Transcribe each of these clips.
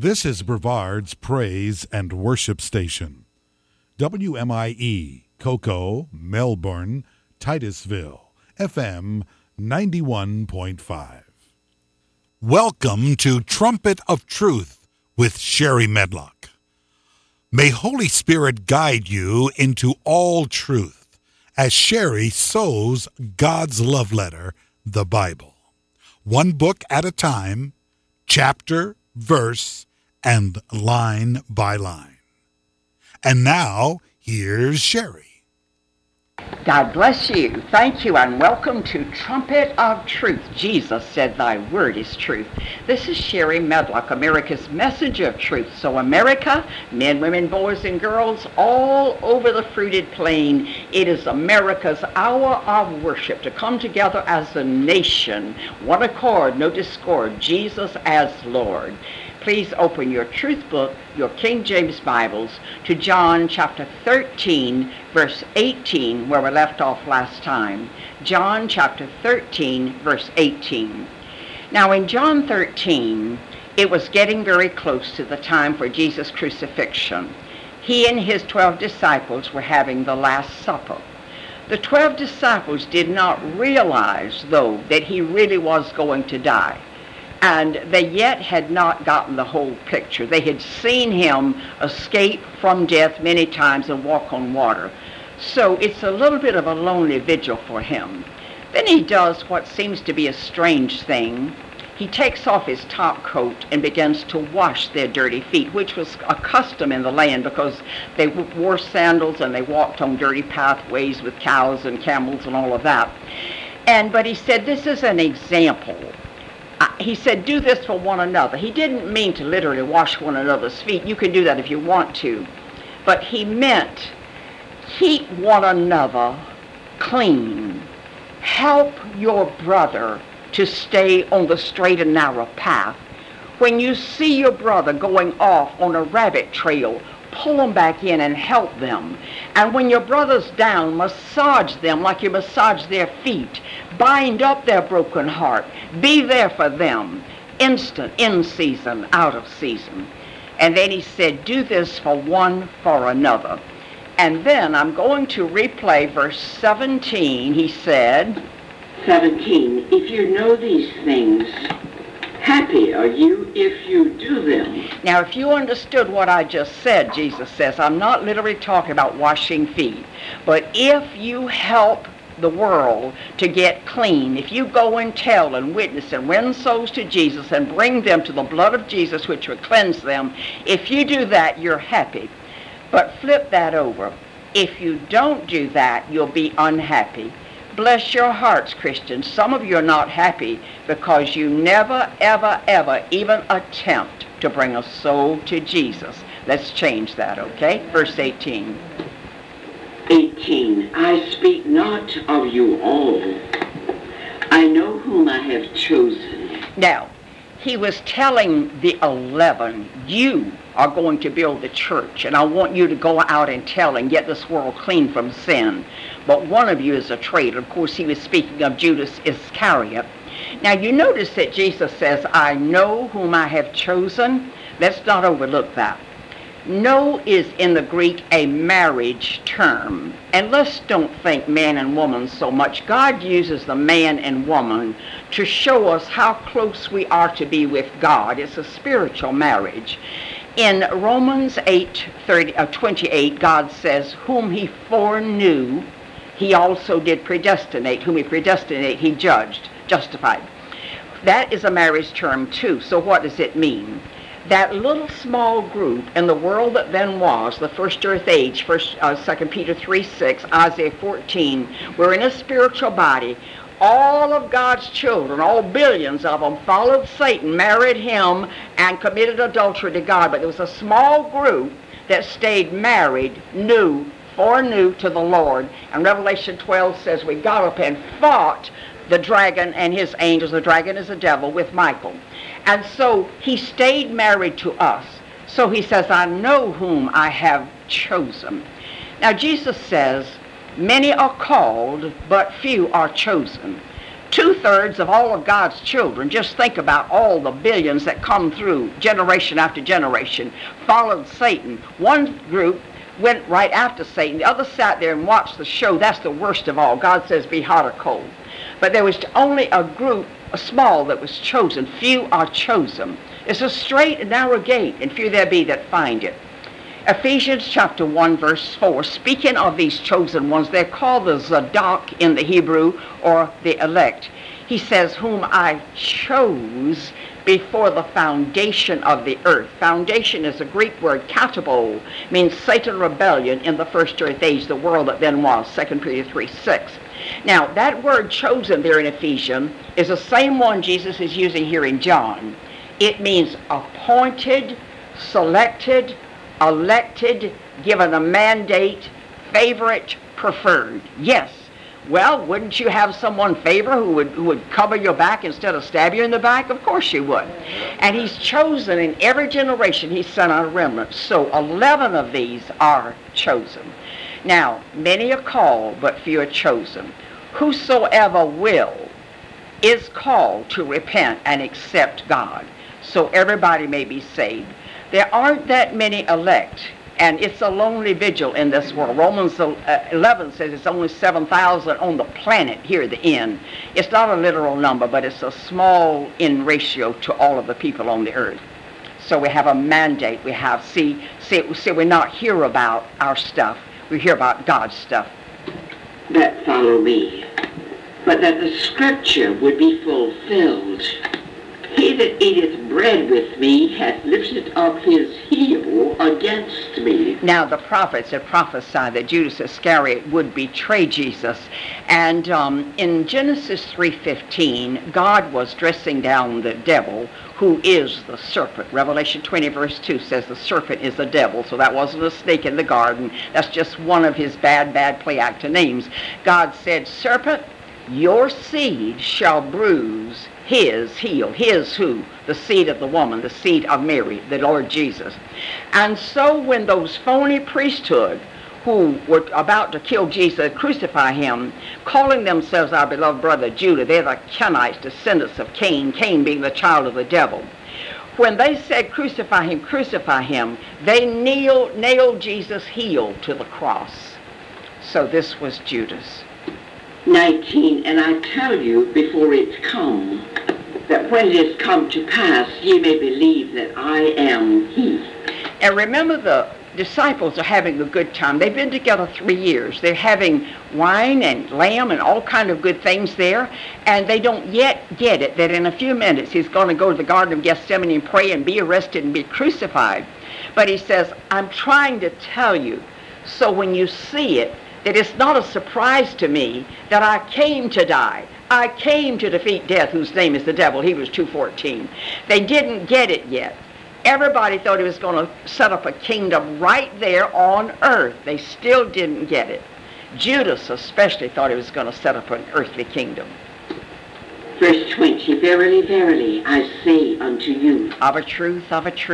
This is Brevard's Praise and Worship Station. WMIE, Cocoa, Melbourne, Titusville, FM 91.5. Welcome to Trumpet of Truth with Sherry Medlock. May Holy Spirit guide you into all truth as Sherry sows God's love letter, the Bible. One book at a time, chapter, verse, and line by line. And now, here's Sherry. God bless you. Thank you, and welcome to Trumpet of Truth. Jesus said, "Thy word is truth." This is Sherry Medlock, America's message of truth. So America, men, women, boys, and girls, all over the fruited plain, it is America's hour of worship to come together as a nation, one accord, no discord, Jesus as Lord. Please open your truth book, your King James Bibles, to John chapter 13, verse 18, where we left off last time. John chapter 13, verse 18. Now in John 13, it was getting very close to the time for Jesus' crucifixion. He and his 12 disciples were having the Last Supper. The 12 disciples did not realize, though, that he really was going to die. And they yet had not gotten the whole picture. They had seen him escape from death many times and walk on water. So it's a little bit of a lonely vigil for him. Then he does what seems to be a strange thing. He takes off his top coat and begins to wash their dirty feet, which was a custom in the land because they wore sandals and they walked on dirty pathways with cows and camels and all of that. But he said, this is an example. He said, do this for one another. He didn't mean to literally wash one another's feet. You can do that if you want to. But he meant keep one another clean. Help your brother to stay on the straight and narrow path. When you see your brother going off on a rabbit trail, pull them back in and help them. And when your brother's down, massage them like you massage their feet. Bind up their broken heart. Be there for them. Instant, in season, out of season. And then he said, do this for one for another. And then I'm going to replay verse 17. He said, 17, if you know these things, happy are you if you do them. Now, if you understood what I just said, Jesus says, I'm not literally talking about washing feet, but if you help the world to get clean, if you go and tell and witness and win souls to Jesus and bring them to the blood of Jesus, which will cleanse them, if you do that, you're happy. But flip that over. If you don't do that, you'll be unhappy. Bless your hearts, Christians. Some of you are not happy because you never, ever, ever even attempt to bring a soul to Jesus. Let's change that, okay? Verse 18. 18, I speak not of you all. I know whom I have chosen. Now, he was telling the 11, you are going to build the church, and I want you to go out and tell and get this world clean from sin. But one of you is a traitor. Of course, he was speaking of Judas Iscariot. Now, you notice that Jesus says, I know whom I have chosen. Let's not overlook that. Know is in the Greek a marriage term. And let's don't think man and woman so much. God uses the man and woman to show us how close we are to be with God. It's a spiritual marriage. In Romans 8:28, God says, whom he foreknew, he also did predestinate. Whom he predestinate, he justified. That is a marriage term too. So what does it mean? That little small group in the world that then was, the first earth age, 2 Peter 3:6, Isaiah 14, we're in a spiritual body. All of God's children, all billions of them, followed Satan, married him, and committed adultery to God. But there was a small group that stayed married, foreknew to the Lord. And Revelation 12 says we got up and fought the dragon and his angels. The dragon is the devil with Michael. And so he stayed married to us. So he says, I know whom I have chosen. Now Jesus says, many are called, but few are chosen. 2/3 of all of God's children, just think about all the billions that come through generation after generation, followed Satan. One group went right after Satan. The other sat there and watched the show. That's the worst of all. God says, be hot or cold. But there was only a group, a small, that was chosen. Few are chosen. It's a straight and narrow gate, and few there be that find it. Ephesians chapter 1, verse 4, speaking of these chosen ones, they're called the Zadok in the Hebrew, or the elect. He says, whom I chose before the foundation of the earth. Foundation is a Greek word, katabol, means Satan rebellion in the first earth age, the world that then was, 2 Peter 3:6. Now, that word chosen there in Ephesians is the same one Jesus is using here in John. It means appointed, selected, elected, given a mandate, favorite, preferred. Yes. Well, wouldn't you have someone favor who would cover your back instead of stab you in the back? Of course you would. And he's chosen in every generation. He's sent out a remnant. So 11 of these are chosen. Now, many are called, but few are chosen. Whosoever will is called to repent and accept God, so everybody may be saved. There aren't that many elect, and it's a lonely vigil in this world. Romans 11 says it's only 7,000 on the planet here at the end. It's not a literal number, but it's a small in ratio to all of the people on the earth. So we have a mandate. We have, see, we're not here about our stuff. We hear about God's stuff. That follow me, but that the scripture would be fulfilled. He that eateth bread with me hath lifted up his heel against me. Now the prophets had prophesied that Judas Iscariot would betray Jesus. And in Genesis 3:15, God was dressing down the devil, who is the serpent. Revelation 20 verse 2 says the serpent is the devil. So that wasn't a snake in the garden. That's just one of his bad play actor names. God said, serpent, your seed shall bruise his heel. His who? The seed of the woman, the seed of Mary, the Lord Jesus. And so when those phony priesthood who were about to kill Jesus, crucify him, calling themselves our beloved brother Judah, they're the Kenites, descendants of Cain, Cain being the child of the devil. When they said crucify him, they nailed Jesus' heel to the cross. So this was Judas. 19, and I tell you before it come, that when it is come to pass, ye may believe that I am he. And remember, the disciples are having a good time. They've been together 3 years. They're having wine and lamb and all kind of good things there, and they don't yet get it that in a few minutes he's going to go to the Garden of Gethsemane and pray and be arrested and be crucified. But he says, I'm trying to tell you, so when you see it, that it's not a surprise to me that I came to die. I came to defeat death, whose name is the devil, Hebrews 2:14. They didn't get it yet. Everybody thought he was going to set up a kingdom right there on earth. They still didn't get it. Judas especially thought he was going to set up an earthly kingdom. Verse 20, verily, verily, I say unto you, Of a truth,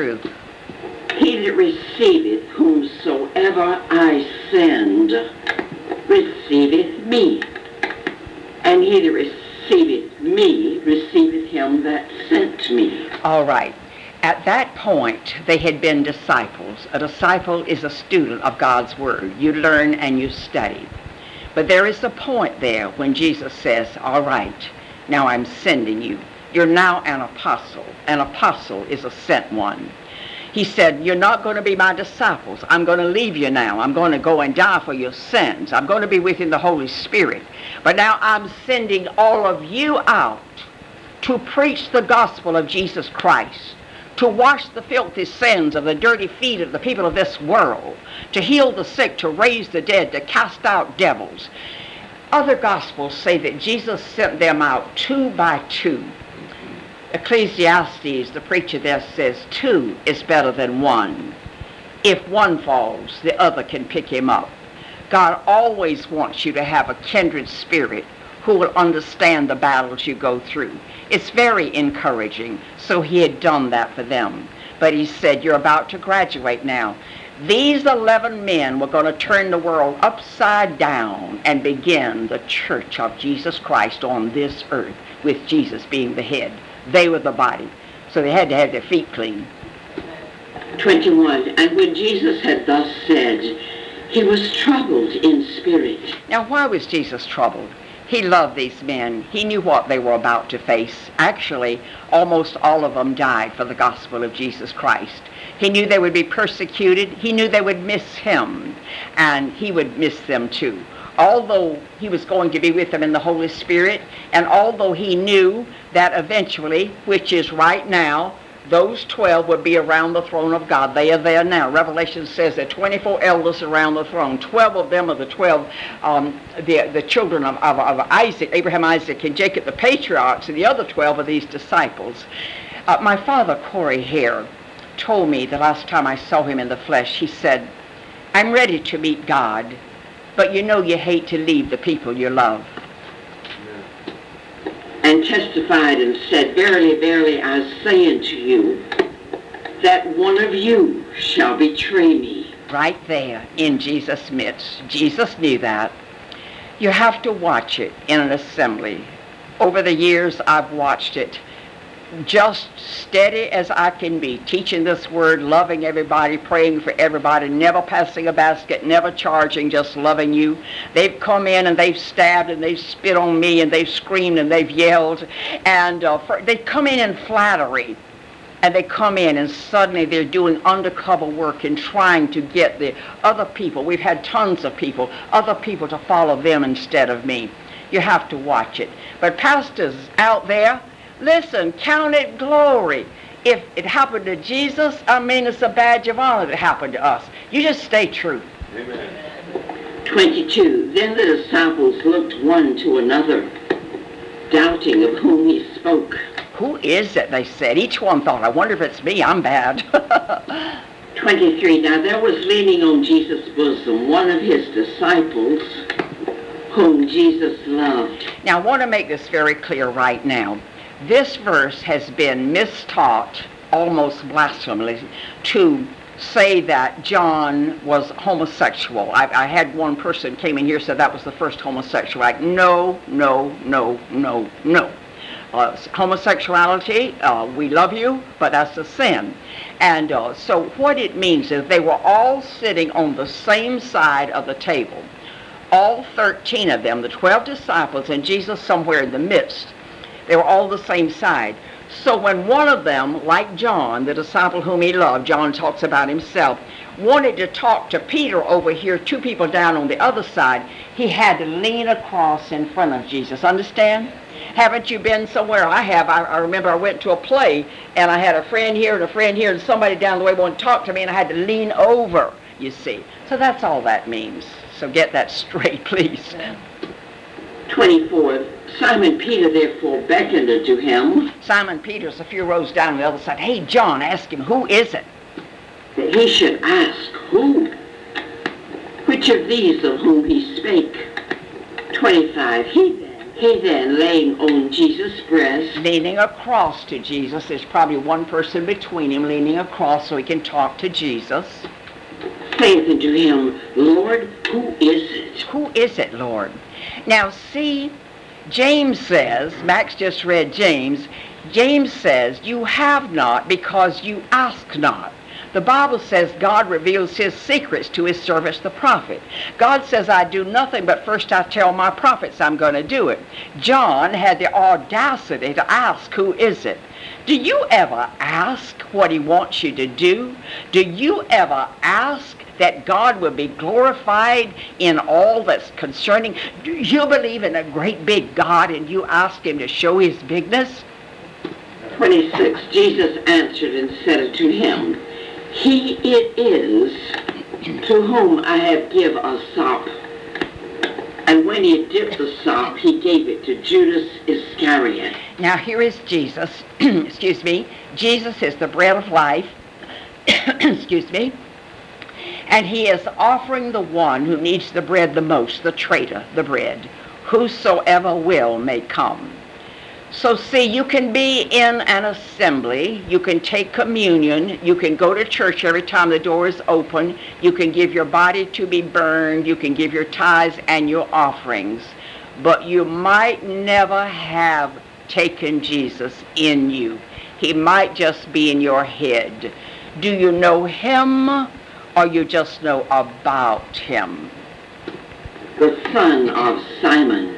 he that receiveth whomsoever I send receiveth me, and he that receiveth me receiveth him that sent me. All right. At that point, they had been disciples. A disciple is a student of God's word. You learn and you study. But there is a point there when Jesus says, all right, now I'm sending you. You're now an apostle. An apostle is a sent one. He said, you're not going to be my disciples. I'm going to leave you now. I'm going to go and die for your sins. I'm going to be with you in the Holy Spirit. But now I'm sending all of you out to preach the gospel of Jesus Christ, to wash the filthy sins of the dirty feet of the people of this world, to heal the sick, to raise the dead, to cast out devils. Other gospels say that Jesus sent them out 2 by 2. Ecclesiastes, the preacher there, says 2 is better than 1. If one falls, the other can pick him up. God always wants you to have a kindred spirit who will understand the battles you go through. It's very encouraging. So he had done that for them. But he said, you're about to graduate now. These 11 men were going to turn the world upside down and begin the church of Jesus Christ on this earth, with Jesus being the head. They were the body. So they had to have their feet clean. 21. And when Jesus had thus said, he was troubled in spirit. Now, why was Jesus troubled? He loved these men. He knew what they were about to face. Actually, almost all of them died for the gospel of Jesus Christ. He knew they would be persecuted. He knew they would miss him, and he would miss them too. Although he was going to be with them in the Holy Spirit, and although he knew that eventually, which is right now, those 12 would be around the throne of God. They are there now. Revelation says there are 24 elders around the throne. 12 of them are the 12, the children of Isaac, Abraham, Isaac, and Jacob, the patriarchs, and the other 12 are these disciples. My father, Corey Hare, told me the last time I saw him in the flesh, he said, I'm ready to meet God, but you know you hate to leave the people you love. And testified and said, verily, verily, I say unto you, that one of you shall betray me. Right there in Jesus' midst. Jesus knew that. You have to watch it in an assembly. Over the years, I've watched it. Just steady as I can be, teaching this word, loving everybody, praying for everybody, never passing a basket, never charging, just loving you. They've come in and they've stabbed and they've spit on me and they've screamed and they've yelled. And they come in flattery. And they come in and suddenly they're doing undercover work and trying to get the other people. We've had tons of people, other people to follow them instead of me. You have to watch it. But pastors out there, listen, count it glory. If it happened to Jesus, I mean, it's a badge of honor that happened to us. You just stay true. Amen. 22. Then the disciples looked one to another, doubting of whom he spoke. Who is it, they said. Each one thought, I wonder if it's me, I'm bad. 23. Now there was leaning on Jesus' bosom one of his disciples, whom Jesus loved. Now I want to make this very clear right now. This verse has been mistaught, almost blasphemously, to say that John was homosexual. I had one person came in here said that was the first homosexual act. No, no, no, no, no. Homosexuality, we love you, but that's a sin. And so what it means is they were all sitting on the same side of the table. All 13 of them, the 12 disciples, and Jesus somewhere in the midst. They were all the same side. So when one of them, like John, the disciple whom he loved, John talks about himself, wanted to talk to Peter over here, two people down on the other side, he had to lean across in front of Jesus. Understand? Haven't you been somewhere? I have. I remember I went to a play, and I had a friend here and a friend here, and somebody down the way wanted to talk to me, and I had to lean over, you see. So that's all that means. So get that straight, please. 24. Simon Peter therefore beckoned unto him. Simon Peter's a few rows down on the other side. Hey, John, ask him, who is it? That he should ask, who? Which of these of whom he spake? 25. He then, laying on Jesus' breast, leaning across to Jesus. There's probably one person between him leaning across so he can talk to Jesus. Saith unto him, Lord, who is it? Who is it, Lord? Now see, James says, Max just read James, James says, you have not because you ask not. The Bible says God reveals his secrets to his servants, the prophet. God says, I do nothing, but first I tell my prophets I'm going to do it. John had the audacity to ask, who is it? Do you ever ask what he wants you to do? Do you ever ask that God will be glorified in all that's concerning? Do you believe in a great big God and you ask him to show his bigness? 26. Jesus answered and said unto him, He it is to whom I have give a sop. And when he had dipped the sop, he gave it to Judas Iscariot. Now here is Jesus. Excuse me. Jesus is the bread of life. Excuse me. And he is offering the one who needs the bread the most, the traitor, the bread. Whosoever will may come. So see, you can be in an assembly, you can take communion, you can go to church every time the door is open, you can give your body to be burned, you can give your tithes and your offerings, but you might never have taken Jesus in you. He might just be in your head. Do you know him, or you just know about him? The son of Simon.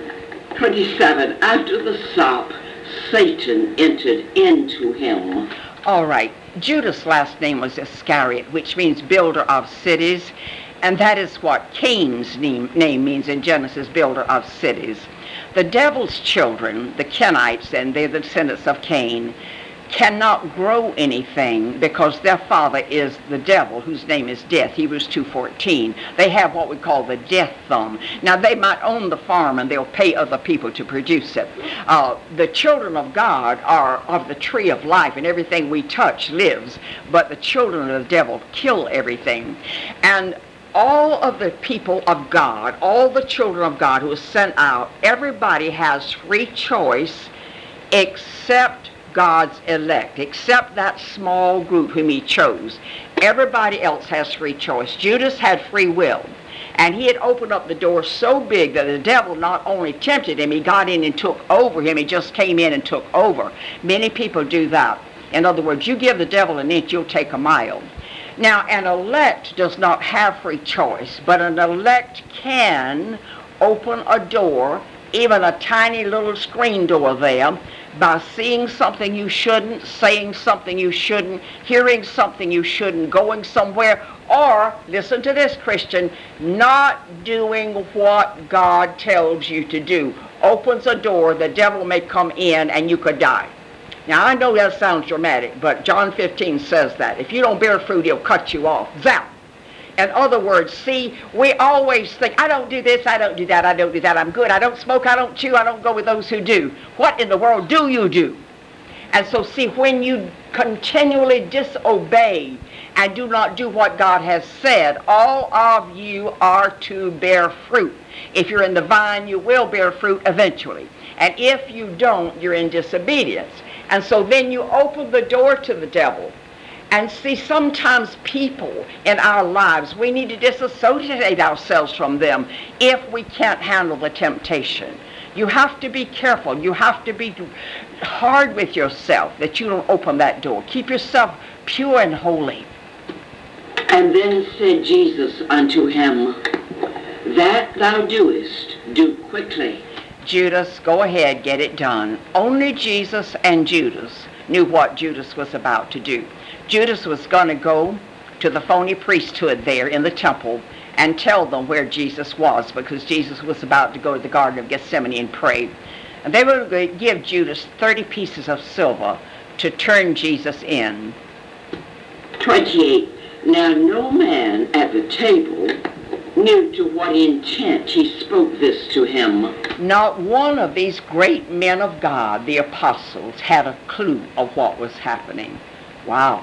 27. After the sop, Satan entered into him. All right. Judas' last name was Iscariot, which means builder of cities, and that is what Cain's name means in Genesis, builder of cities. The devil's children, the Kenites, and they're the descendants of Cain, cannot grow anything because their father is the devil, whose name is death, Hebrews 2:14. They have what we call the death thumb. Now, they might own the farm and they'll pay other people to produce it. The children of God are of the tree of life, and everything we touch lives, but the children of the devil kill everything. And all of the people of God, all the children of God who are sent out, everybody has free choice except God's elect, except that small group whom he chose. Everybody else has free choice. Judas had free will, and he had opened up the door so big that the devil not only tempted him, he got in and took over him. He just came in and took over. Many people do that. In other words, you give the devil an inch, you'll take a mile. Now, an elect does not have free choice, but an elect can open a door, even a tiny little screen door there, by seeing something you shouldn't, saying something you shouldn't, hearing something you shouldn't, going somewhere, or, listen to this, Christian, not doing what God tells you to do. Opens a door, the devil may come in, and you could die. Now, I know that sounds dramatic, but John 15 says that. If you don't bear fruit, he'll cut you off. Zap! In other words, see, we always think, I don't do this, I don't do that, I don't do that, I'm good, I don't smoke, I don't chew, I don't go with those who do. What in the world do you do? And so see, when you continually disobey and do not do what God has said, all of you are to bear fruit. If you're in the vine, you will bear fruit eventually. And if you don't, you're in disobedience. And so then you open the door to the devil. And see, sometimes people in our lives, we need to disassociate ourselves from them if we can't handle the temptation. You have to be careful. You have to be hard with yourself that you don't open that door. Keep yourself pure and holy. And then said Jesus unto him, That thou doest, do quickly. Judas, go ahead, get it done. Only Jesus and Judas knew what Judas was about to do. Judas was going to go to the phony priesthood there in the temple and tell them where Jesus was, because Jesus was about to go to the Garden of Gethsemane and pray. And they were going to give Judas 30 pieces of silver to turn Jesus in. 28. Now no man at the table knew to what intent he spoke this to him. Not one of these great men of God, the apostles, had a clue of what was happening. Wow.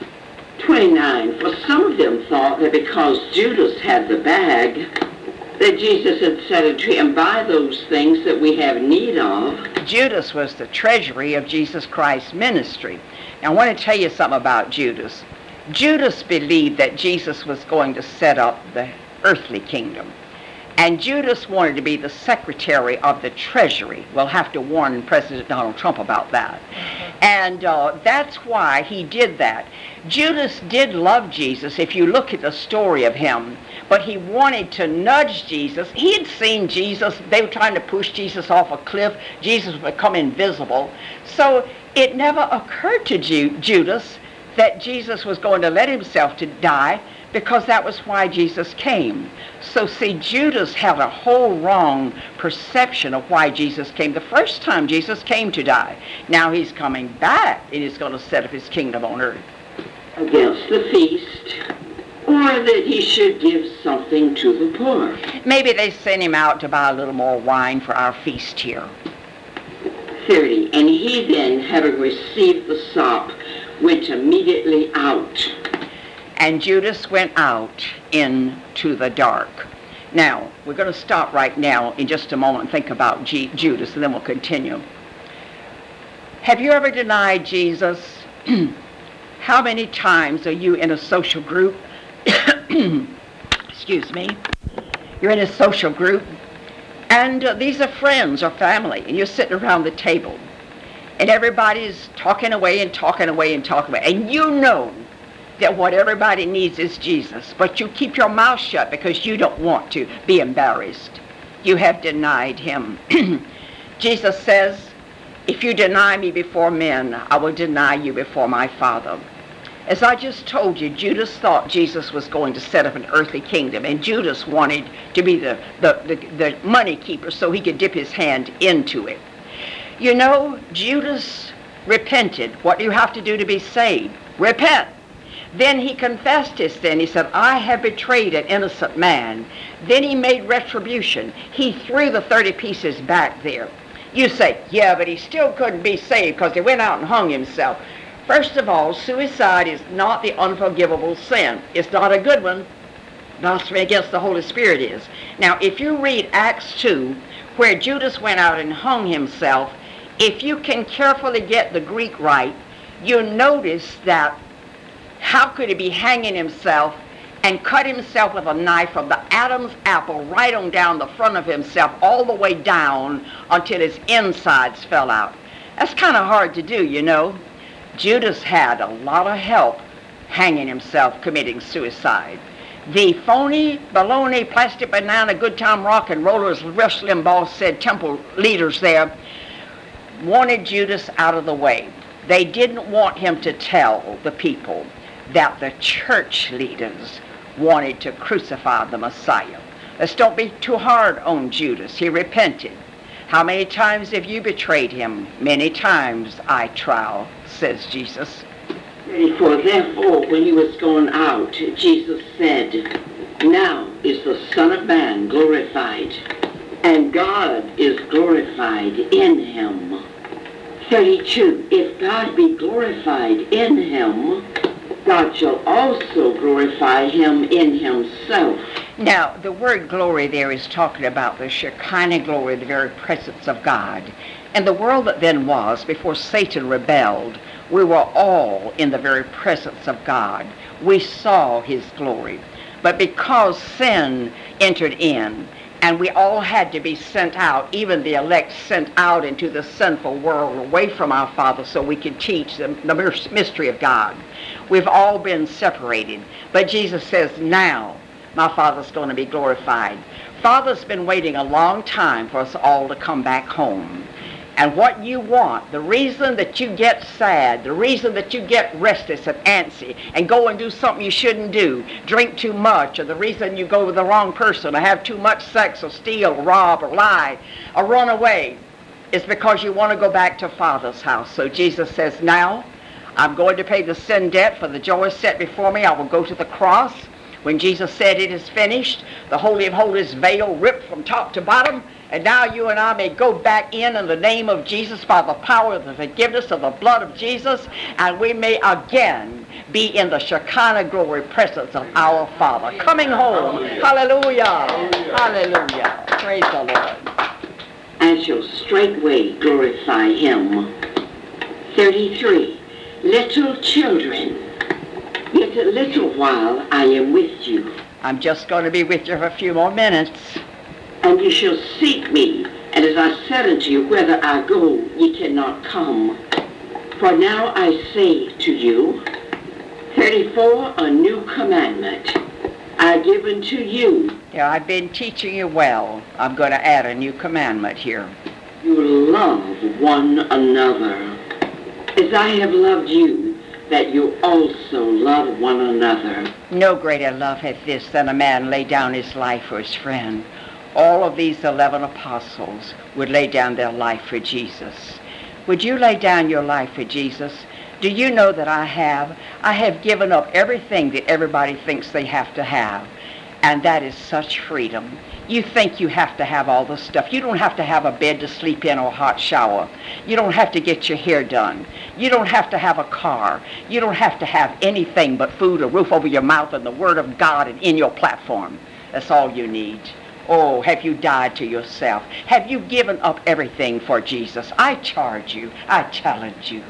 29. For some of them thought that because Judas had the bag, that Jesus had said unto him, Buy those things that we have need of. Judas was the treasury of Jesus Christ's ministry. Now, I want to tell you something about Judas. Judas believed that Jesus was going to set up the earthly kingdom. And Judas wanted to be the secretary of the treasury. We'll have to warn President Donald Trump about that. And that's why he did that. Judas did love Jesus, if you look at the story of him, but he wanted to nudge Jesus. He had seen Jesus. They were trying to push Jesus off a cliff. Jesus would become invisible. So it never occurred to Judas that Jesus was going to let himself to die, because that was why Jesus came. So see, Judas had a whole wrong perception of why Jesus came. The first time Jesus came to die. Now he's coming back, and he's going to set up his kingdom on earth. Against the feast, or that he should give something to the poor. Maybe they sent him out to buy a little more wine for our feast here. 30. And he then, having received the sop, went immediately out. And Judas went out into the dark. Now, we're going to stop right now in just a moment and think about Judas, and then we'll continue. Have you ever denied Jesus? How many times are you in a social group? Excuse me. You're in a social group, and these are friends or family, and you're sitting around the table, and everybody's talking away and talking away and talking away, and you know that what everybody needs is Jesus, but you keep your mouth shut because you don't want to be embarrassed. You have denied him. Jesus says, if you deny me before men, I will deny you before my Father. As I just told you, Judas thought Jesus was going to set up an earthly kingdom, and Judas wanted to be the money keeper so he could dip his hand into it. You know, Judas repented. What do you have to do to be saved? Repent. Then he confessed his sin. He said, I have betrayed an innocent man. Then he made retribution. He threw the 30 pieces back there. You say, yeah, but he still couldn't be saved because he went out and hung himself. First of all, suicide is not the unforgivable sin. It's not a good one. Blasphemy against the Holy Spirit is. Now, if you read Acts 2, where Judas went out and hung himself, if you can carefully get the Greek right, you'll notice that how could he be hanging himself and cut himself with a knife from the Adam's apple right on down the front of himself all the way down until his insides fell out? That's kind of hard to do, you know. Judas had a lot of help hanging himself, committing suicide. The phony, baloney, plastic banana, good time rock and rollers, Rush Limbaugh said, temple leaders there, wanted Judas out of the way. They didn't want him to tell the people that the church leaders wanted to crucify the Messiah. Let's don't be too hard on Judas. He repented. How many times have you betrayed him? Many times, I trow, says Jesus. 34. Therefore, when he was going out, Jesus said, now is the Son of Man glorified, and God is glorified in him. 32. If God be glorified in him, God shall also glorify him in himself. Now, the word glory there is talking about the Shekinah glory, the very presence of God. And the world that then was, before Satan rebelled, we were all in the very presence of God. We saw his glory. But because sin entered in, and we all had to be sent out, even the elect sent out into the sinful world away from our Father so we could teach them the mystery of God. We've all been separated. But Jesus says, now my Father's going to be glorified. Father's been waiting a long time for us all to come back home. And what you want, the reason that you get sad, the reason that you get restless and antsy and go and do something you shouldn't do, drink too much, or the reason you go with the wrong person, or have too much sex, or steal, or rob, or lie, or run away, is because you want to go back to Father's house. So Jesus says, now I'm going to pay the sin debt for the joy set before me. I will go to the cross. When Jesus said it is finished, the Holy of Holies veil ripped from top to bottom, and now you and I may go back in the name of Jesus by the power of the forgiveness of the blood of Jesus, and we may again be in the Shekinah glory presence of our Father. Coming home. Hallelujah. Hallelujah. Praise the Lord. And shall straightway glorify him. 33. Little children, yet a little while I am with you. I'm just going to be with you for a few more minutes. And you shall seek me, and as I said unto you, whither I go, ye cannot come. For now I say to you, 34, a new commandment I give unto you. Yeah, I've been teaching you well. I'm going to add a new commandment here. You love one another, as I have loved you, that you also love one another. No greater love hath this than a man lay down his life for his friend. All of these 11 apostles would lay down their life for Jesus. Would you lay down your life for Jesus? Do you know that I have? I have given up everything that everybody thinks they have to have. And that is such freedom. You think you have to have all the stuff. You don't have to have a bed to sleep in or a hot shower. You don't have to get your hair done. You don't have to have a car. You don't have to have anything but food, a roof over your mouth, and the Word of God and in your platform. That's all you need. Oh, have you died to yourself? Have you given up everything for Jesus? I charge you. I challenge you.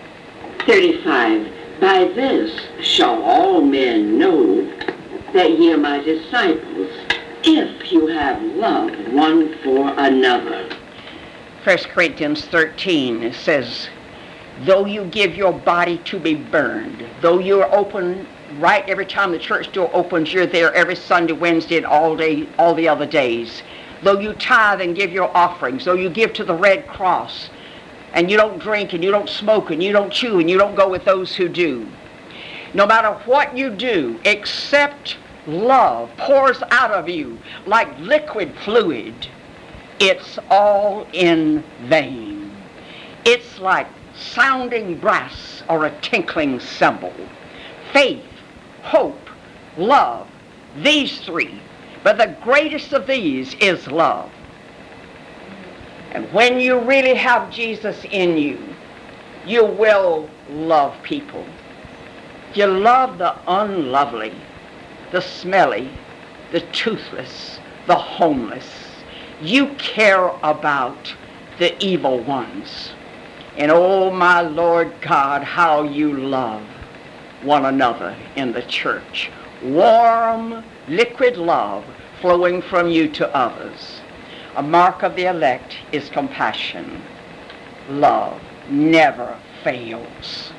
35. By this shall all men know that ye are my disciples, if you have love one for another. 1 Corinthians 13 says, though you give your body to be burned, though you're open right every time the church door opens, you're there every Sunday, Wednesday, and all the other days. Though you tithe and give your offerings, though you give to the Red Cross, and you don't drink and you don't smoke and you don't chew and you don't go with those who do. No matter what you do, except love pours out of you like liquid fluid, it's all in vain. It's like sounding brass or a tinkling cymbal. Faith, hope, love, these three. But the greatest of these is love. And when you really have Jesus in you, you will love people. You love the unlovely, the smelly, the toothless, the homeless. You care about the evil ones. And oh my Lord God, how you love one another in the church. Warm, liquid love flowing from you to others. A mark of the elect is compassion. Love never fails.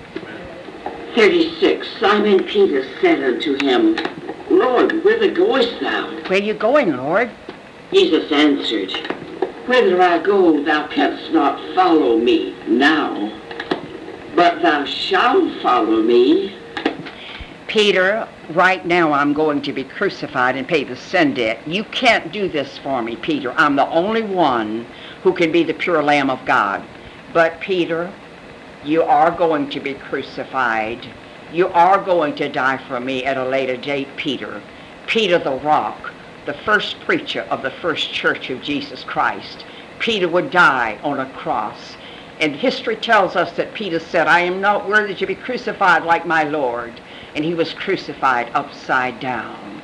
36. Simon Peter said unto him, Lord, whither goest thou? Where are you going, Lord? Jesus answered, Whither I go, thou canst not follow me now, but thou shalt follow me. Peter, right now I'm going to be crucified and pay the sin debt. You can't do this for me, Peter. I'm the only one who can be the pure Lamb of God. But Peter, you are going to be crucified. You are going to die for me at a later date, Peter. Peter the Rock, the first preacher of the first church of Jesus Christ. Peter would die on a cross. And history tells us that Peter said, I am not worthy to be crucified like my Lord. And he was crucified upside down.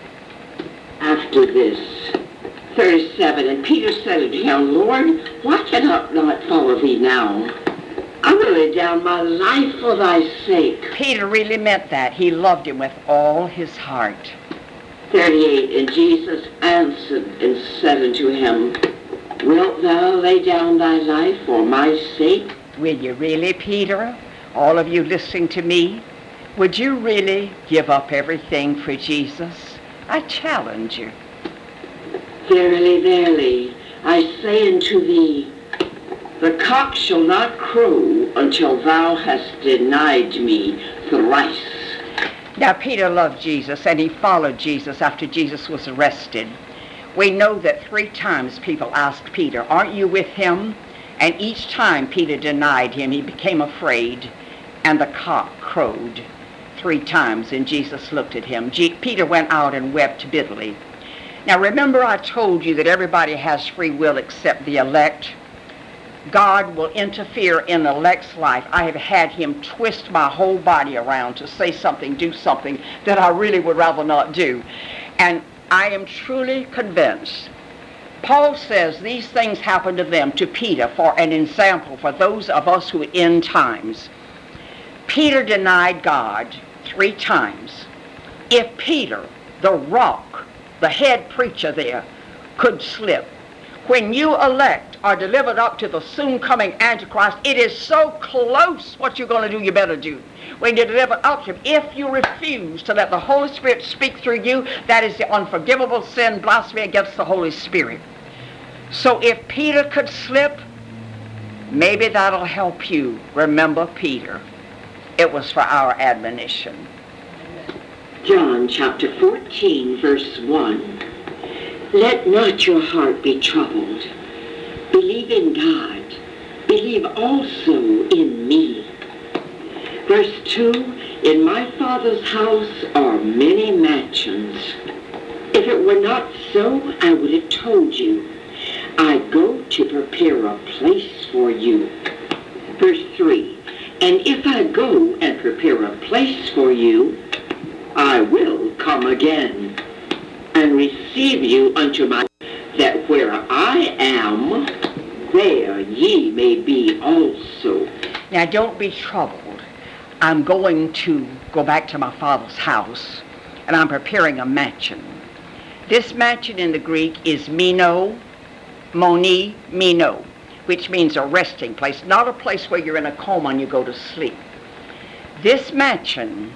After this, 37, and Peter said unto him, Lord, why cannot not follow thee now? I will lay down my life for thy sake. Peter really meant that. He loved him with all his heart. 38, and Jesus answered and said unto him, Wilt thou lay down thy life for my sake? Will you really, Peter? All of you listening to me, would you really give up everything for Jesus? I challenge you. Verily, verily, I say unto thee, the cock shall not crow until thou hast denied me thrice. Now, Peter loved Jesus, and he followed Jesus after Jesus was arrested. We know that 3 times people asked Peter, aren't you with him? And each time Peter denied him, he became afraid, and the cock crowed 3 times, and Jesus looked at him. Peter went out and wept bitterly. Now, remember I told you that everybody has free will except the elect. God will interfere in the elect's life. I have had him twist my whole body around to say something, do something that I really would rather not do. And I am truly convinced. Paul says these things happened to them, to Peter, for an example for those of us who are in times. Peter denied God 3 times. If Peter, the rock, the head preacher there, could slip, when you elect are delivered up to the soon coming Antichrist, it is so close what you're going to do, you better do. When you're delivered up to him, if you refuse to let the Holy Spirit speak through you, that is the unforgivable sin, blasphemy against the Holy Spirit. So if Peter could slip, maybe that'll help you. Remember Peter. It was for our admonition. John chapter 14, verse 1. Let not your heart be troubled. Believe in God. Believe also in me. Verse 2, in my Father's house are many mansions. If it were not so, I would have told you. I go to prepare a place for you. Verse 3, and if I go and prepare a place for you, I will come again and receive you unto my, that where I am, there ye may be also. Now don't be troubled. I'm going to go back to my Father's house, and I'm preparing a mansion. This mansion in the Greek is meno, moni, meno, which means a resting place, not a place where you're in a coma and you go to sleep. This mansion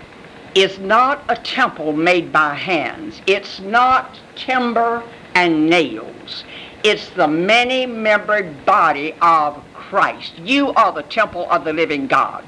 is not a temple made by hands. It's not timber and nails. It's the many-membered body of Christ. You are the temple of the living God.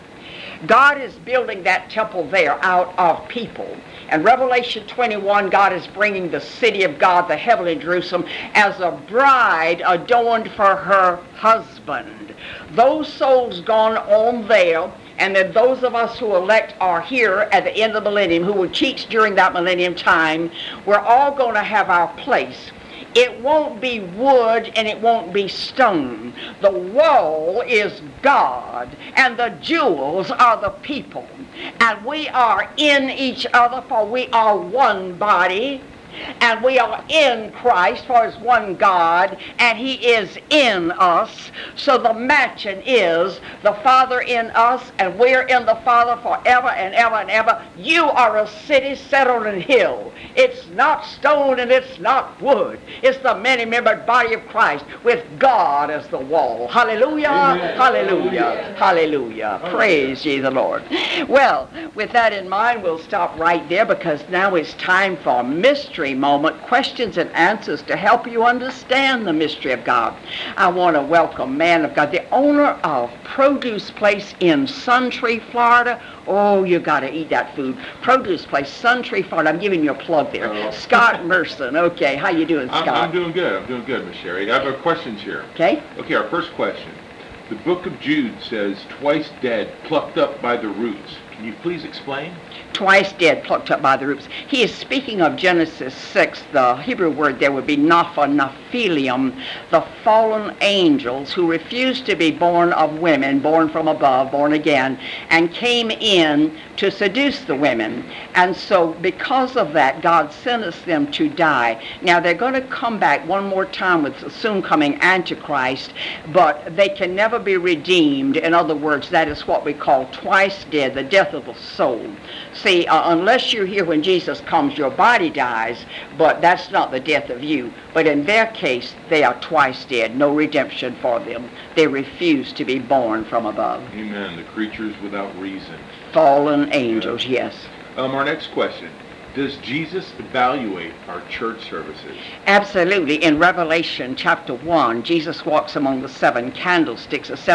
God is building that temple there out of people. And Revelation 21, God is bringing the city of God, the heavenly Jerusalem, as a bride adorned for her husband. Those souls gone on there, and then those of us who elect are here at the end of the millennium, who will teach during that millennium time, we're all going to have our place. It won't be wood and it won't be stone. The wall is God, and the jewels are the people. And we are in each other, for we are one body. And we are in Christ, for it's one God, and he is in us. So the mansion is the Father in us, and we're in the Father forever and ever and ever. You are a city set on a hill. It's not stone and it's not wood. It's the many-membered body of Christ with God as the wall. Hallelujah, amen. Hallelujah, hallelujah. Praise ye the Lord. Well, with that in mind, we'll stop right there, because now it's time for mystery moment, questions and answers to help you understand the mystery of God. I want to welcome man of God, the owner of Produce Place in Suntree, Florida. Oh, you got to eat that food. Produce Place, Suntree, Florida. I'm giving you a plug there. Hello. Scott Merson. Okay, how you doing, Scott? I'm doing good. I'm doing good, Miss Sherry. I have questions here. Okay. Okay, our first question. The book of Jude says, twice dead, plucked up by the roots. Can you please explain? Twice dead, plucked up by the roots. He is speaking of Genesis 6. The Hebrew word there would be Nephiliim, the fallen angels who refused to be born of women, born from above, born again, and came in to seduce the women. And so because of that, God sentenced them to die. Now they're going to come back one more time with the soon coming Antichrist, but they can never be redeemed. In other words, that is what we call twice dead, the death of the soul. See, unless you're here when Jesus comes, your body dies, but that's not the death of you. But in their case, they are twice dead, no redemption for them. They refuse to be born from above. Amen. The creatures without reason. Fallen angels, yes. Our next question. Does Jesus evaluate our church services? Absolutely. In Revelation chapter 1, Jesus walks among the seven candlesticks of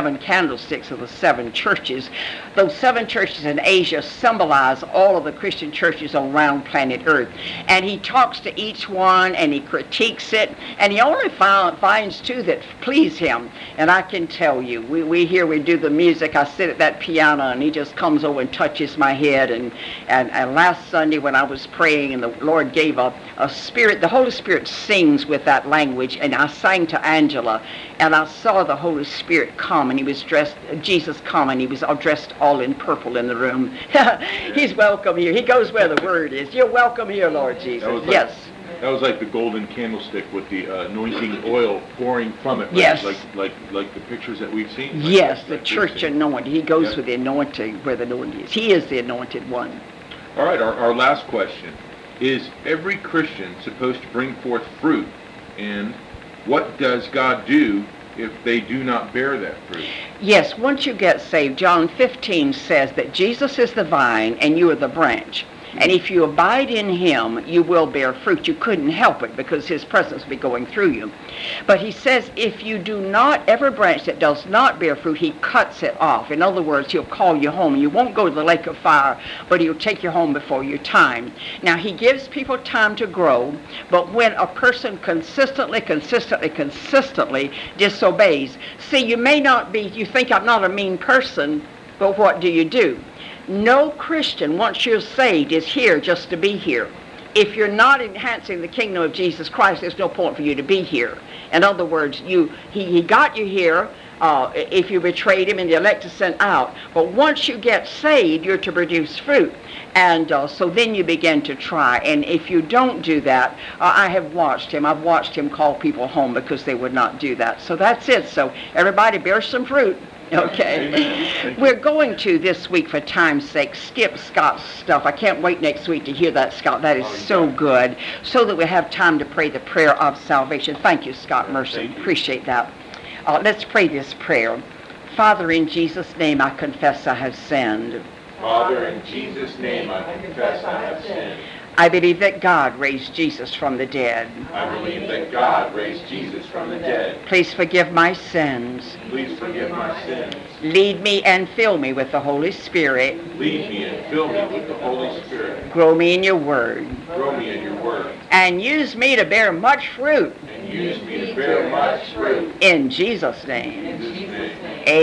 the seven churches. Those seven churches in Asia symbolize all of the Christian churches around planet Earth. And he talks to each one and he critiques it. And he only finds two that please him. And I can tell you, we do the music. I sit at that piano and he just comes over and touches my head. And last Sunday when I was praying and the Lord gave a spirit, the Holy Spirit sings with that language, and I sang to Angela and I saw the Holy Spirit come, and he was dressed, Jesus come, and he was dressed all in purple in the room. He's welcome here. He goes where the word is. You're welcome here, Lord Jesus. Yes. That was like the golden candlestick with the anointing oil pouring from it. Right? Yes. Like the pictures that we've seen. Yes, the church anointed. He goes with the anointing where the anointing is. He is the anointed one. All right, our last question. Is every Christian supposed to bring forth fruit? And what does God do if they do not bear that fruit? Yes, once you get saved, John 15 says that Jesus is the vine and you are the branch. And if you abide in him, you will bear fruit. You couldn't help it because his presence will be going through you. But he says if you do not, every branch that does not bear fruit, he cuts it off. In other words, he'll call you home. You won't go to the lake of fire, but he'll take you home before your time. Now, he gives people time to grow, but when a person consistently disobeys, see, you may not be, you think I'm not a mean person, but what do? No Christian, once you're saved, is here just to be here. If you're not enhancing the kingdom of Jesus Christ, there's no point for you to be here. In other words, he got you here, if you betrayed him, and the elect is sent out. But once you get saved, you're to produce fruit. And so then you begin to try. And if you don't do that, I have watched him. I've watched him call people home because they would not do that. So that's it. So everybody bear some fruit. Okay. We're going to this week, for time's sake, skip Scott's stuff. I can't wait next week to hear that, Scott. That is so good. So that we have time to pray the prayer of salvation. Thank you, Scott Mercer. Appreciate that. Let's pray this prayer. Father, in Jesus' name, I confess I have sinned. Father, in Jesus' name, I confess I have sinned. I believe that God raised Jesus from the dead. I believe that God raised Jesus from the dead. Please forgive my sins. Please forgive my sins. Lead me and fill me with the Holy Spirit. Lead me and fill me with the Holy Spirit. Grow me in your word. Grow me in your word. And use me to bear much fruit. And use me to bear much fruit. In Jesus' name. In Jesus' name.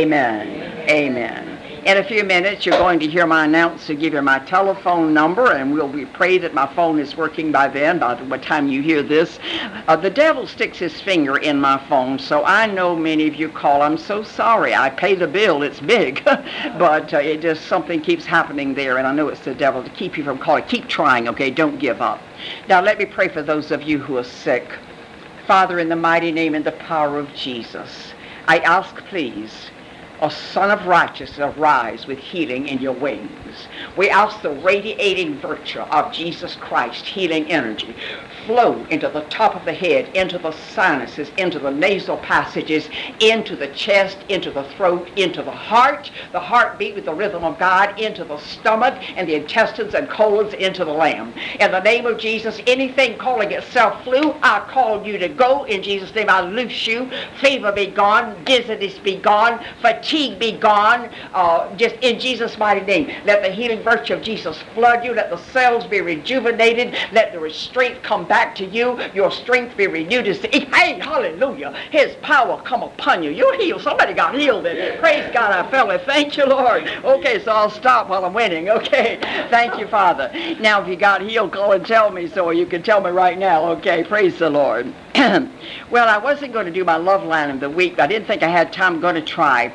Amen. Amen. In a few minutes, you're going to hear my announcer give you my telephone number, and we pray that my phone is working by then, by the time you hear this. The devil sticks his finger in my phone, so I know many of you call. I'm so sorry. I pay the bill. It's big. But it just, something keeps happening there, and I know it's the devil to keep you from calling. Keep trying, okay? Don't give up. Now, let me pray for those of you who are sick. Father, in the mighty name and the power of Jesus, I ask, please, O Son of Righteousness, arise with healing in your wings. We ask the radiating virtue of Jesus Christ, healing energy, flow into the top of the head, into the sinuses, into the nasal passages, into the chest, into the throat, into the heartbeat with the rhythm of God, into the stomach and the intestines and colons, into the lamb. In the name of Jesus, anything calling itself flu, I call you to go. In Jesus' name, I loose you. Fever be gone, dizziness be gone, fatigue be gone. Just in Jesus' mighty name, let the healing virtue of Jesus flood you. Let the cells be rejuvenated. Let the restraint come back to you. Your strength be renewed. Hey, hallelujah. His power come upon you. You're healed. Somebody got healed. Praise God, I felt it. Thank you, Lord. Okay, so I'll stop while I'm winning. Okay, thank you, Father. Now, if you got healed, call and tell me so, or you can tell me right now. Okay, praise the Lord. Well, I wasn't going to do my love line of the week, but I didn't think I had time. I'm going to try.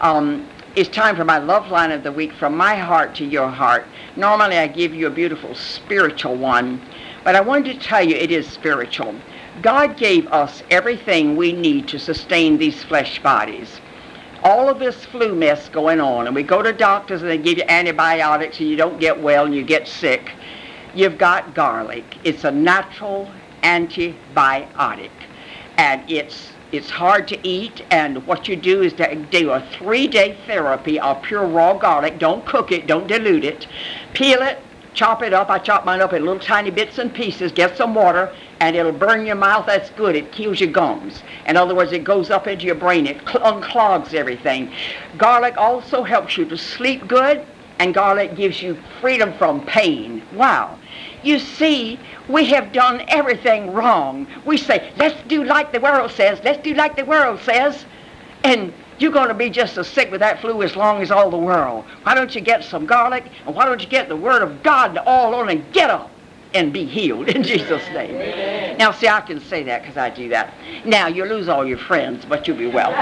It's time for my love line of the week, from my heart to your heart. Normally I give you a beautiful spiritual one, but I wanted to tell you it is spiritual. God gave us everything we need to sustain these flesh bodies. All of this flu mess going on, and we go to doctors and they give you antibiotics and you don't get well and you get sick. You've got garlic. It's a natural antibiotic, and it's hard to eat, and what you do is to do a 3-day therapy of pure raw garlic. Don't cook it, don't dilute it. Peel it, chop it up. I chop mine up in little tiny bits and pieces. Get some water, and it'll burn your mouth. That's good. It kills your gums. In other words, it goes up into your brain. It unclogs everything. Garlic also helps you to sleep good, and garlic gives you freedom from pain. Wow. You see, we have done everything wrong. We say, let's do like the world says. Let's do like the world says. And you're going to be just as sick with that flu as long as all the world. Why don't you get some garlic, and why don't you get the Word of God all on, and get up and be healed in Jesus' name. Amen. Now, see, I can say that because I do that. Now, you'll lose all your friends, but you'll be well.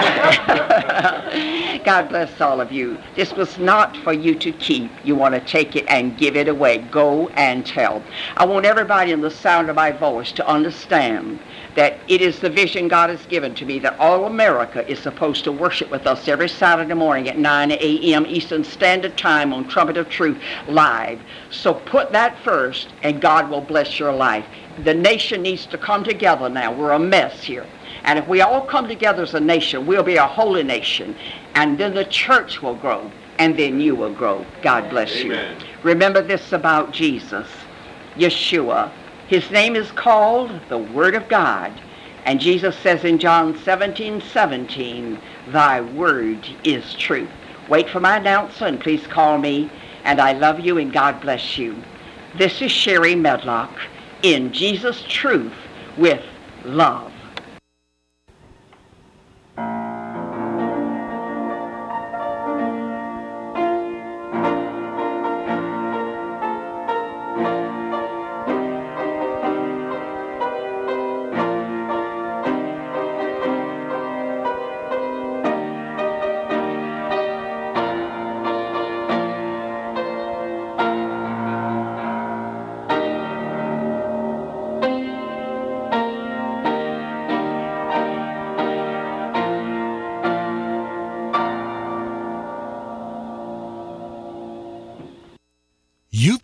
God bless all of you. This was not for you to keep. You want to take it and give it away. Go and tell. I want everybody in the sound of my voice to understand that it is the vision God has given to me that all America is supposed to worship with us every Saturday morning at 9 a.m. Eastern Standard Time on Trumpet of Truth live. So put that first, and God will bless your life. The nation needs to come together now. We're a mess here. And if we all come together as a nation, we'll be a holy nation. And then the church will grow, and then you will grow. God bless Amen. you. Remember this about Jesus, Yeshua. His name is called the Word of God. And Jesus says in John 17:17, thy word is truth. Wait for my announcer, and please call me. And I love you, and God bless you. This is Sherry Medlock in Jesus Truth with love.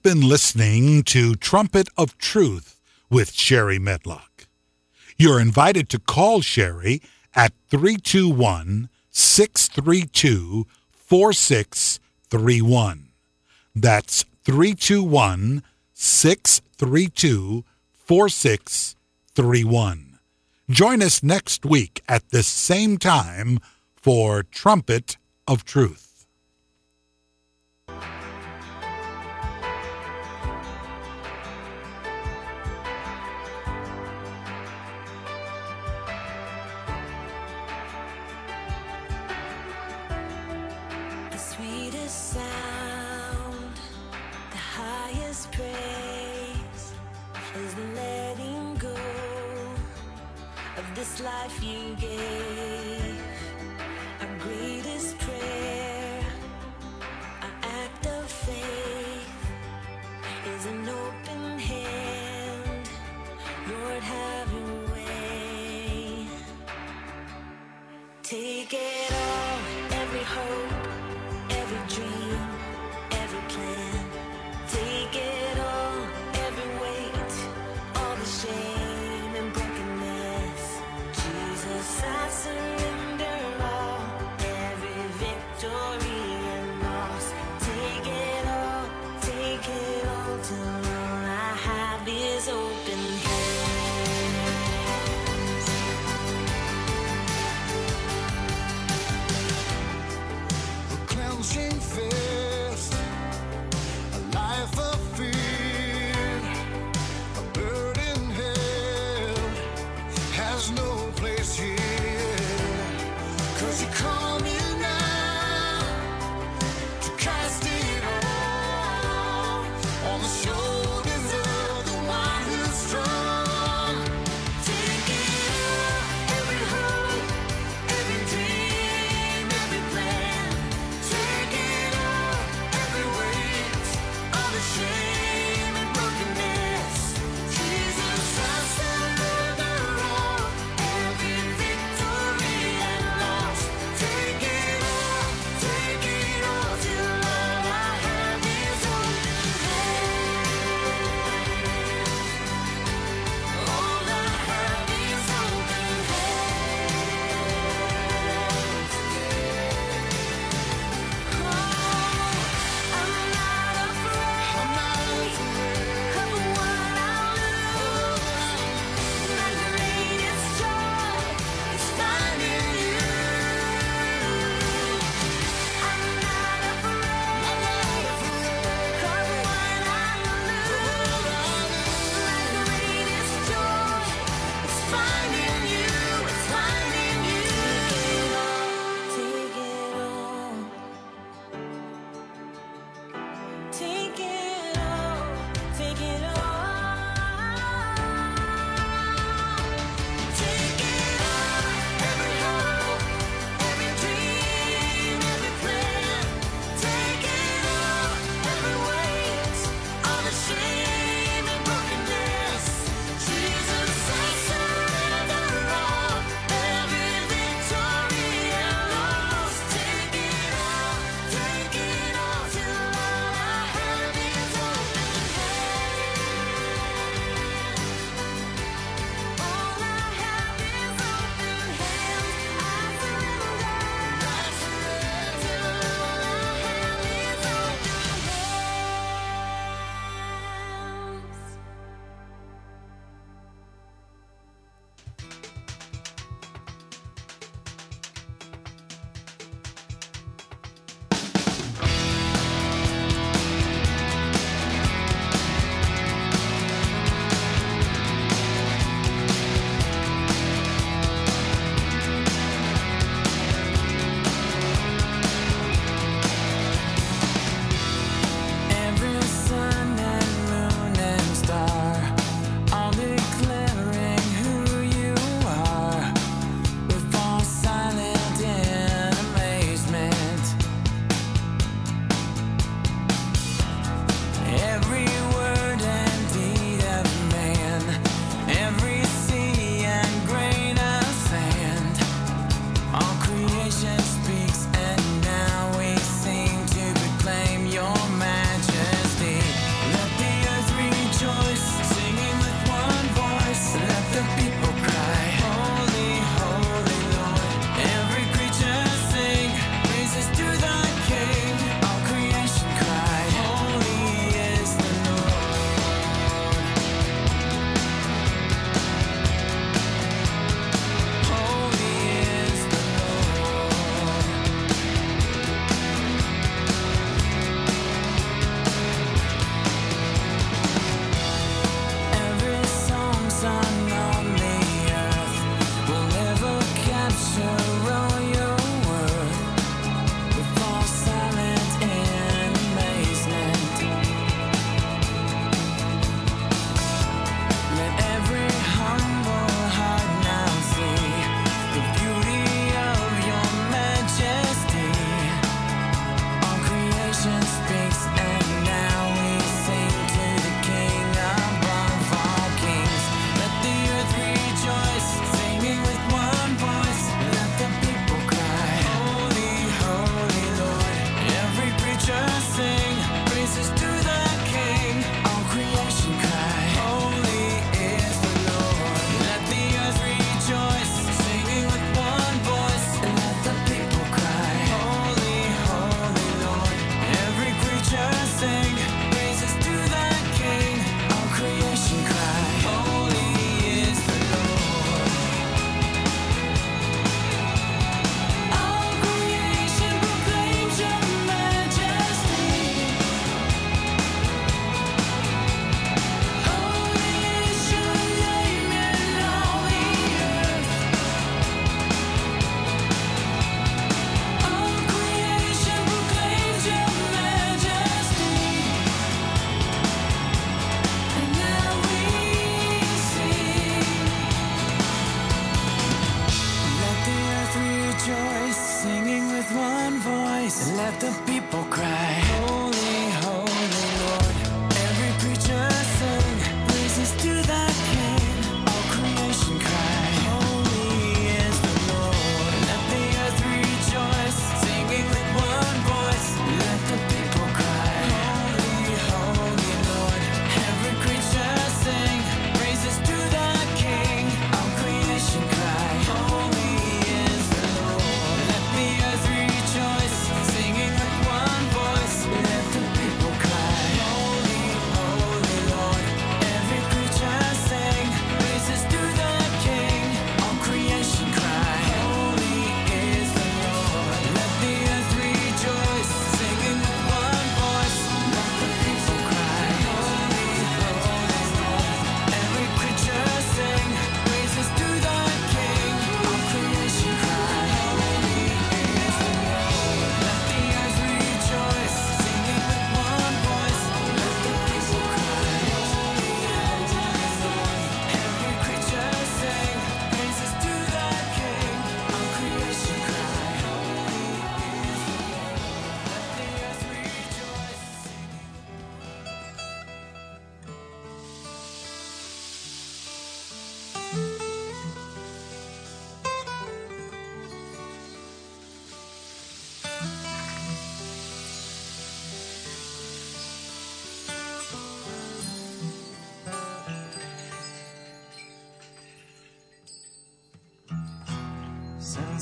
been listening to Trumpet of Truth with Sherry Medlock. You're invited to call Sherry at 321-632-4631. That's 321-632-4631. Join us next week at this same time for Trumpet of Truth. The sweetest sound, the highest praise is the letting go of this life you gave. Our greatest prayer, our act of faith is an open hand. Lord, have your way. Take it all, every hope, every dream, every plan. Take it all, every weight, all the shame and brokenness. Jesus, I surrender all, every victory and loss. Take it all till all I have is open hands. A cleansing fist, a life of fear, a burden hell has no place here. 'Cause you call me now to cast it all on the shoulders of the one who's strong.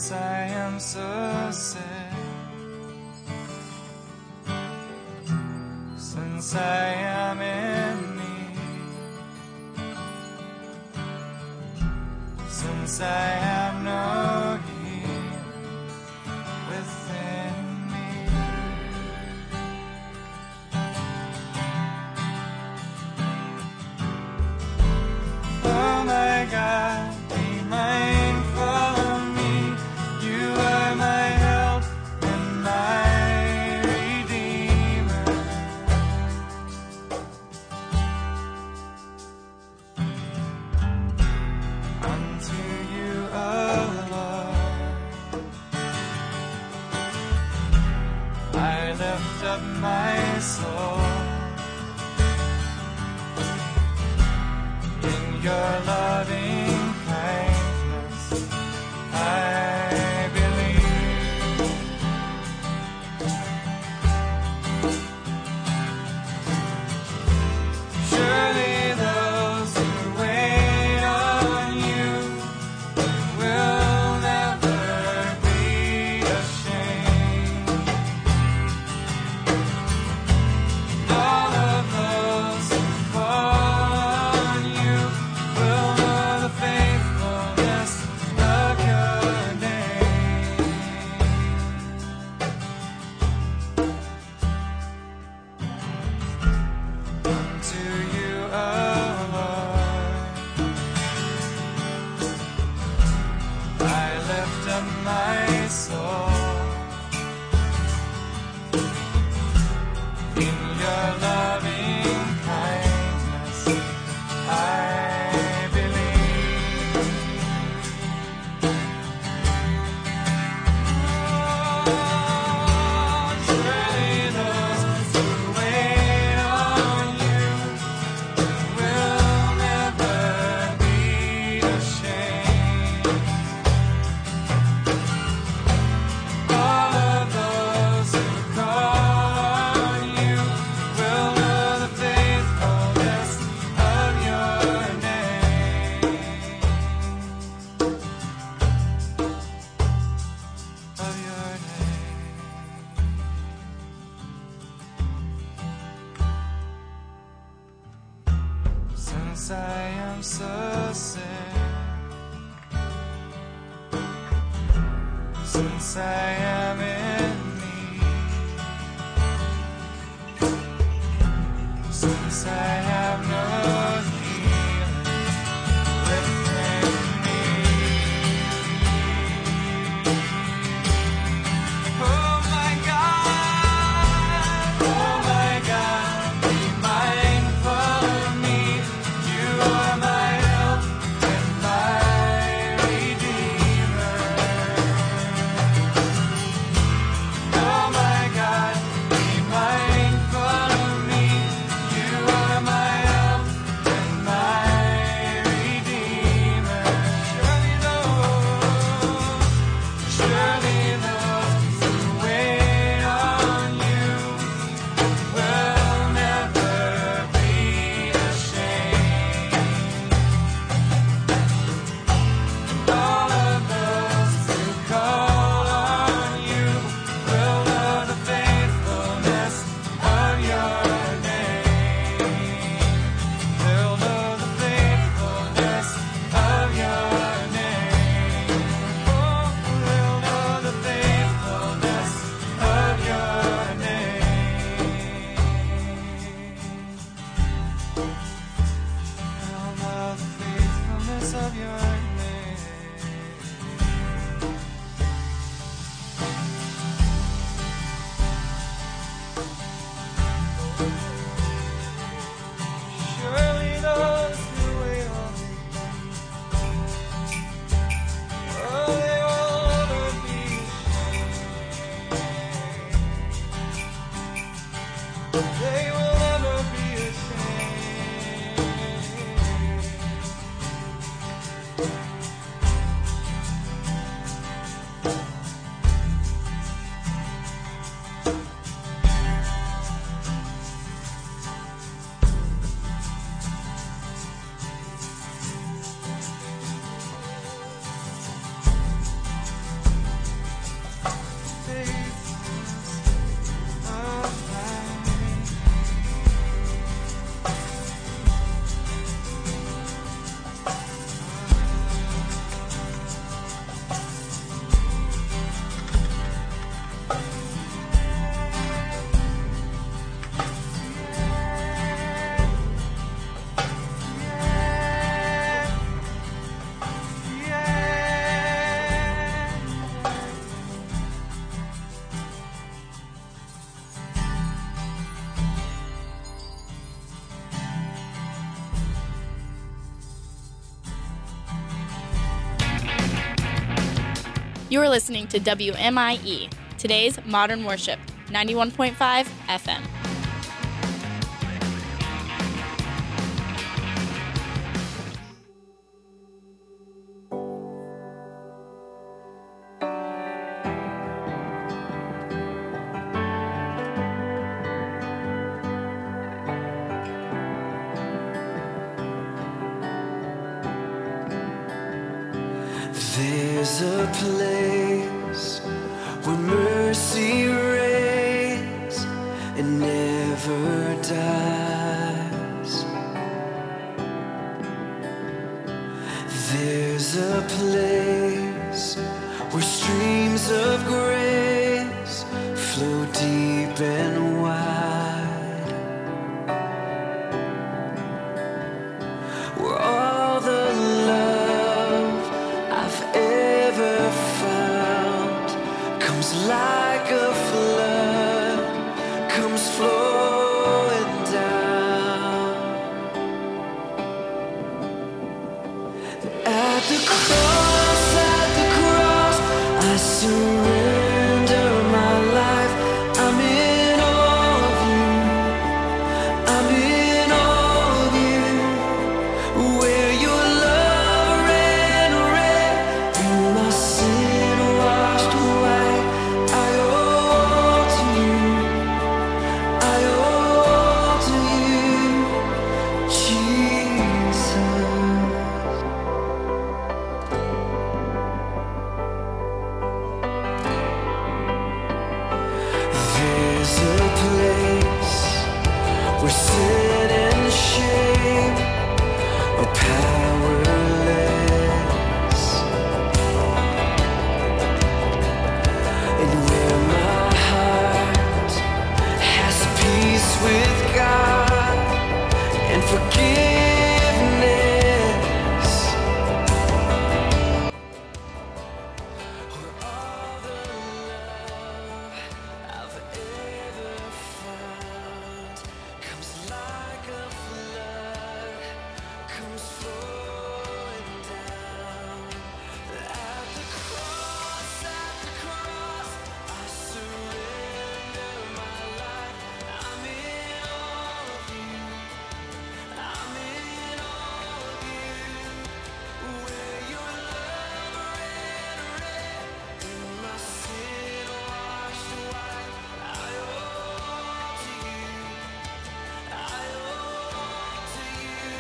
since I am so sick, since I am in need, since I have no healing within me. Oh my God, be mindful of me. You are my help and my Redeemer. Unto you, O Lord, I lift up my soul. In your loving kindness, I believe. Surely those who wait on you will never be ashamed. All of those who call on you will know the faithfulness of your name. Unto you, O Lord, I lift up my soul. In your loving kindness, I believe. Oh, surely those who wait on you will never be ashamed. All of those who call on you will know the faithfulness of your name. Of your name. Since I am so sick, since I am in need, since I have no healing within me. Oh my God, be mindful of me. You are my help and my Redeemer. Oh my God, be mindful of me. You are my help and my Redeemer. Surely those who wait on you will never be ashamed. All of those who call on you will know the faithfulness of your name. They'll know the faithfulness of your name. Oh, they'll know the faithfulness of your name. They'll know the faithfulness of your name. Surely those who wait on me, oh, they will never be ashamed. They will never be ashamed. You are listening to WMIE, today's Modern Worship, 91.5 FM. There's a place where mercy reigns and never dies. There's a place where streams of grace flow deep and wide, where all the love I've ever found comes like a flood, comes flowing down. At the cross, I surrender my life. I'm in all of you. I'm in all of you. Where your love ran red and my sin washed white. I owe all to you. I owe all to you, Jesus. There's a place where sin and shame are powerless, and where my heart has peace with God and forgiveness. Where all the love I've ever found comes like a flood, comes flowing down. At the cross, I surrender my life. I'm in all of you. I'm in all of you. Where your love ran red and my sin washed white. I owe to you. I owe to you.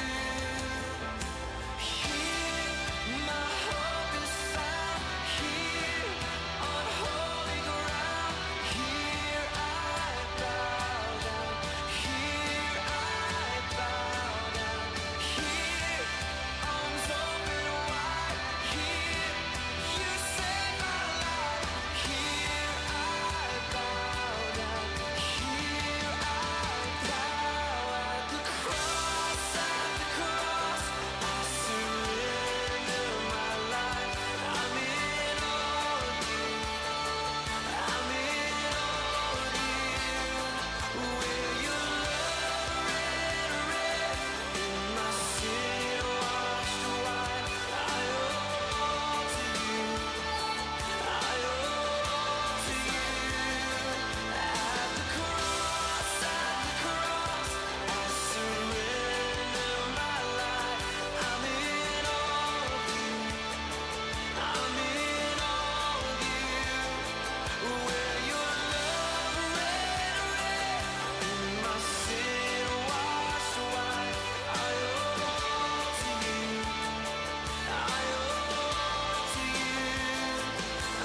Here my hope is found. Here on holy ground. Here I bow down. Here I bow down. Here arms open wide. Here you save my life. Here I bow down. Here I bow at the cross, I surrender my life. I'm in all of you. I'm in all of you. Where your love ran red and my sin washed white. I owe to you. I owe to you. At the cross, I surrender my life. I'm in all of you. I'm in all of you. Where your love ran red and my sin washed white. I owe to you. I owe to you. I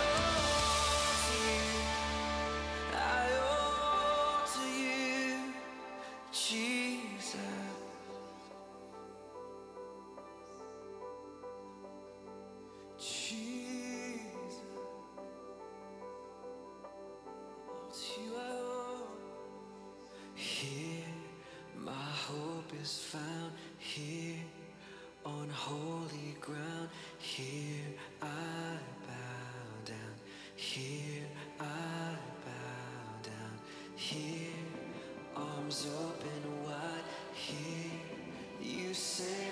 owe to you, Jesus. Jesus, all to you I owe. Here my hope is found. Here on holy ground. Here I bow down. Here I bow down. Here arms open wide. Here you say